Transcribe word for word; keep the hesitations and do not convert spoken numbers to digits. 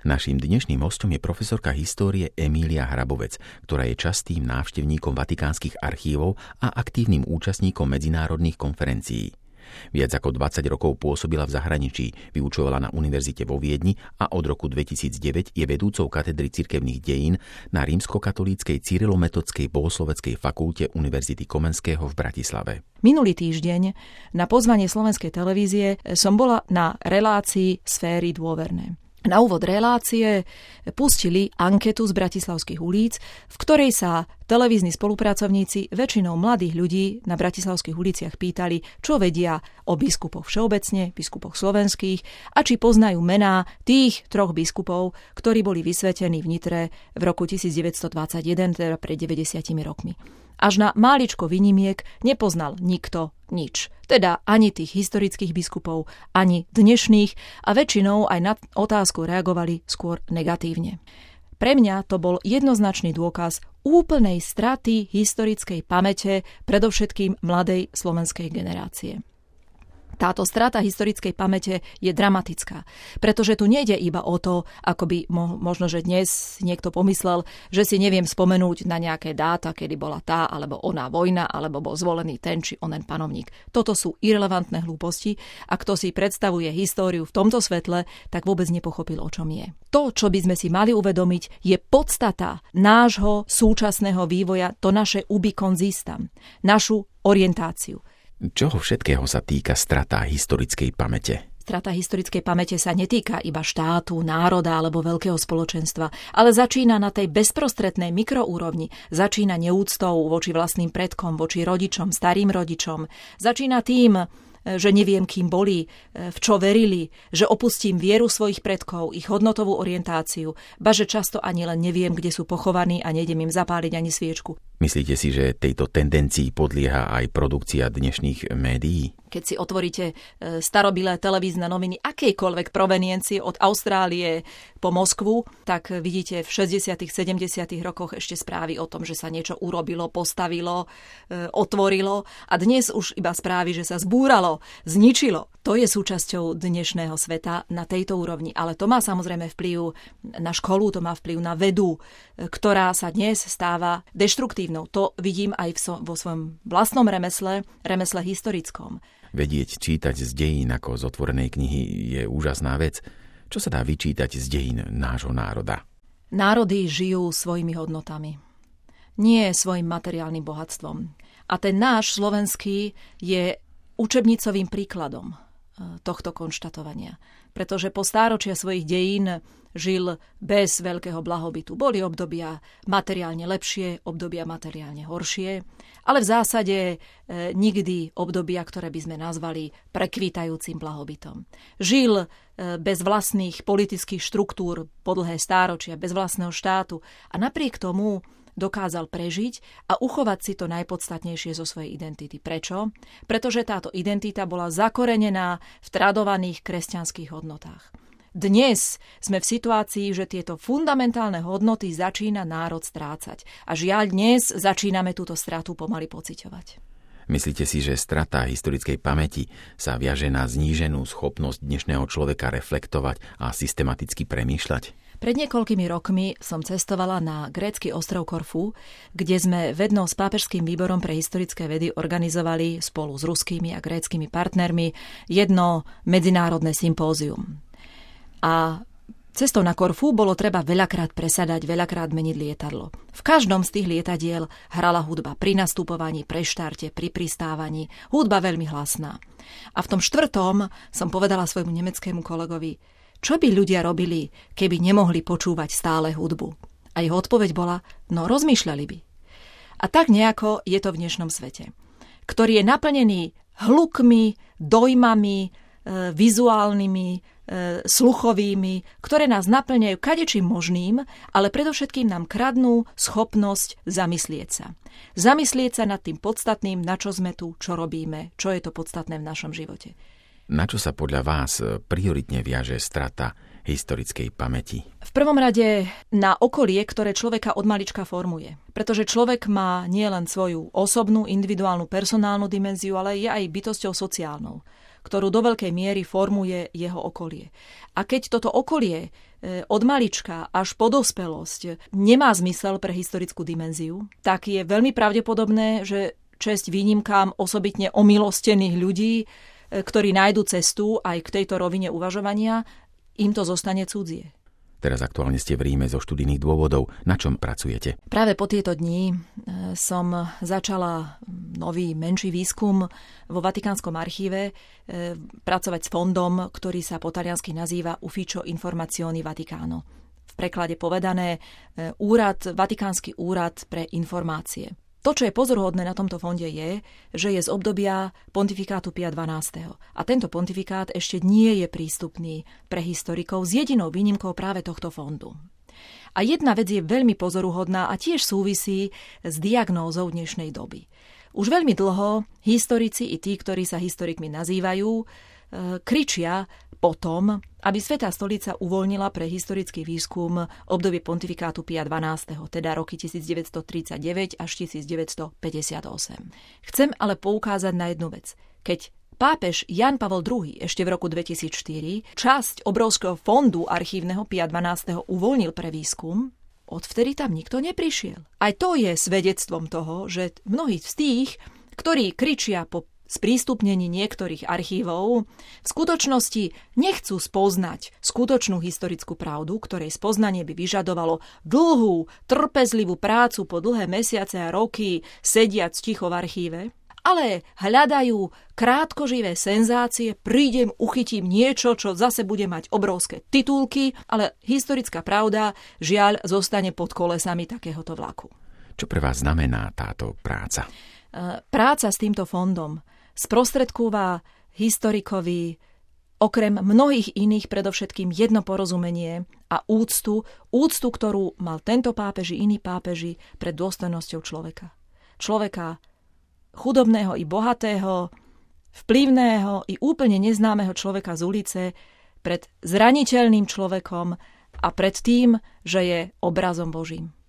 Naším dnešným hostom je profesorka histórie Emília Hrabovec, ktorá je častým návštevníkom vatikánskych archívov a aktívnym účastníkom medzinárodných konferencií. Viac ako dvadsať rokov pôsobila v zahraničí, vyučovala na univerzite vo Viedni a od roku dvetisícdeväť je vedúcou katedry cirkevných dejín na rímskokatolíckej cyrilometodskej bohosloveckej fakulte Univerzity Komenského v Bratislave. Minulý týždeň na pozvanie slovenskej televízie som bola na relácii Sféry dôverné. Na úvod relácie pustili anketu z bratislavských ulíc, v ktorej sa televízni spolupracovníci väčšinou mladých ľudí na bratislavských uliciach pýtali, čo vedia o biskupoch všeobecne, biskupoch slovenských a či poznajú mená tých troch biskupov, ktorí boli vysvetení v Nitre v roku devätnásťstodvadsaťjeden, teda pred deväťdesiatimi rokmi. Až na máličko výnimiek nepoznal nikto nič. Teda ani tých historických biskupov, ani dnešných a väčšinou aj na otázku reagovali skôr negatívne. Pre mňa to bol jednoznačný dôkaz úplnej straty historickej pamäte predovšetkým mladej slovenskej generácie. Táto strata historickej pamäte je dramatická, pretože tu nejde iba o to, ako by mo- možno, že dnes niekto pomyslel, že si neviem spomenúť na nejaké dáta, kedy bola tá alebo oná vojna, alebo bol zvolený ten či onen panovník. Toto sú irelevantné hlúposti a kto si predstavuje históriu v tomto svetle, tak vôbec nepochopil, o čom je. To, čo by sme si mali uvedomiť, je podstata nášho súčasného vývoja, to naše ubi consistam, našu orientáciu. Čoho všetkého sa týka strata historickej pamäte? Strata historickej pamäte sa netýka iba štátu, národa alebo veľkého spoločenstva, ale začína na tej bezprostrednej mikroúrovni. Začína neúctou voči vlastným predkom, voči rodičom, starým rodičom. Začína tým, že neviem, kým boli, v čo verili, že opustím vieru svojich predkov, ich hodnotovú orientáciu, ba že často ani len neviem, kde sú pochovaní a nejdem im zapáliť ani sviečku. Myslíte si, že tejto tendencii podlieha aj produkcia dnešných médií? Keď si otvoríte starobilé televízne noviny akejkoľvek proveniencie od Austrálie po Moskvu, tak vidíte v šesťdesiatych sedemdesiatych rokoch ešte správy o tom, že sa niečo urobilo, postavilo, otvorilo a dnes už iba správy, že sa zbúralo, zničilo. To je súčasťou dnešného sveta na tejto úrovni, ale to má samozrejme vplyv na školu, to má vplyv na vedu, ktorá sa dnes stáva deštruktívnou. To vidím aj vo svojom vlastnom remesle, remesle historickom. Vedieť čítať z dejín ako z otvorenej knihy je úžasná vec. Čo sa dá vyčítať z dejín nášho národa? Národy žijú svojimi hodnotami, nie svojim materiálnym bohatstvom. A ten náš slovenský je učebnicovým príkladom tohto konštatovania. Pretože po stáročia svojich dejín žil bez veľkého blahobytu. Boli obdobia materiálne lepšie, obdobia materiálne horšie, ale v zásade e, nikdy obdobia, ktoré by sme nazvali prekvítajúcim blahobytom. Žil e, bez vlastných politických štruktúr po dlhé stáročia, bez vlastného štátu a napriek tomu dokázal prežiť a uchovať si to najpodstatnejšie zo svojej identity. Prečo? Pretože táto identita bola zakorenená v tradovaných kresťanských hodnotách. Dnes sme v situácii, že tieto fundamentálne hodnoty začína národ strácať. A žiaľ, dnes začíname túto stratu pomaly pociťovať. Myslíte si, že strata historickej pamäti sa viaže na zníženú schopnosť dnešného človeka reflektovať a systematicky premýšľať? Pred niekoľkými rokmi som cestovala na grécky ostrov Korfu, kde sme vednou s pápežským výborom pre historické vedy organizovali spolu s ruskými a gréckymi partnermi jedno medzinárodné sympózium. A cestou na Korfu bolo treba veľakrát presadať, veľakrát meniť lietadlo. V každom z tých lietadiel hrala hudba pri nastupovaní, pre štarte, pri pristávaní. Hudba veľmi hlasná. A v tom štvrtom som povedala svojmu nemeckému kolegovi, čo by ľudia robili, keby nemohli počúvať stále hudbu? A jeho odpoveď bola, no rozmýšľali by. A tak nejako je to v dnešnom svete, ktorý je naplnený hlukmi, dojmami, e, vizuálnymi, e, sluchovými, ktoré nás naplňajú kadečím možným, ale predovšetkým nám kradnú schopnosť zamyslieť sa. Zamyslieť sa nad tým podstatným, na čo sme tu, čo robíme, čo je to podstatné v našom živote. Na čo sa podľa vás prioritne viaže strata historickej pamäti? V prvom rade na okolie, ktoré človeka od malička formuje. Pretože človek má nielen svoju osobnú, individuálnu, personálnu dimenziu, ale je aj bytosťou sociálnou, ktorú do veľkej miery formuje jeho okolie. A keď toto okolie od malička až po dospelosť nemá zmysel pre historickú dimenziu, tak je veľmi pravdepodobné, že česť výnimkám osobitne omilostených ľudí, ktorí nájdu cestu aj k tejto rovine uvažovania, im to zostane cudzie. Teraz aktuálne ste v Ríme zo študijných dôvodov. Na čom pracujete? Práve po tieto dni som začala nový, menší výskum vo Vatikánskom archíve pracovať s fondom, ktorý sa po taliansky nazýva Ufficio Informazioni Vaticano. V preklade povedané úrad, Vatikánsky úrad pre informácie. To, čo je pozoruhodné na tomto fonde je, že je z obdobia pontifikátu Pia dvanásteho. A tento pontifikát ešte nie je prístupný pre historikov s jedinou výnimkou práve tohto fondu. A jedna vec je veľmi pozoruhodná a tiež súvisí s diagnózou dnešnej doby. Už veľmi dlho historici i tí, ktorí sa historikmi nazývajú, kričia potom, aby Svätá stolica uvoľnila pre historický výskum obdobie pontifikátu Pia dvanásteho, teda roky tisícdeväťstotridsaťdeväť až tisícdeväťstopäťdesiatosem. Chcem ale poukázať na jednu vec. Keď pápež Ján Pavol druhý ešte v roku dvetisícštyri časť obrovského fondu archívneho Pia dvanásteho uvoľnil pre výskum, odvtedy tam nikto neprišiel. Aj to je svedectvom toho, že mnohí z tých, ktorí kričia po sprístupnení niektorých archívov, v skutočnosti nechcú spoznať skutočnú historickú pravdu, ktorej spoznanie by vyžadovalo dlhú, trpezlivú prácu po dlhé mesiace a roky sediac ticho v archíve, ale hľadajú krátkoživé senzácie, prídem, uchytím niečo, čo zase bude mať obrovské titulky, ale historická pravda, žiaľ, zostane pod kolesami takéhoto vlaku. Čo pre vás znamená táto práca? Práca s týmto fondom sprostredkúva historikovi okrem mnohých iných predovšetkým jedno porozumenie a úctu, úctu, ktorú mal tento pápež i iní pápeži pred dôstojnosťou človeka. Človeka chudobného i bohatého, vplyvného i úplne neznámeho človeka z ulice, pred zraniteľným človekom a pred tým, že je obrazom Božím.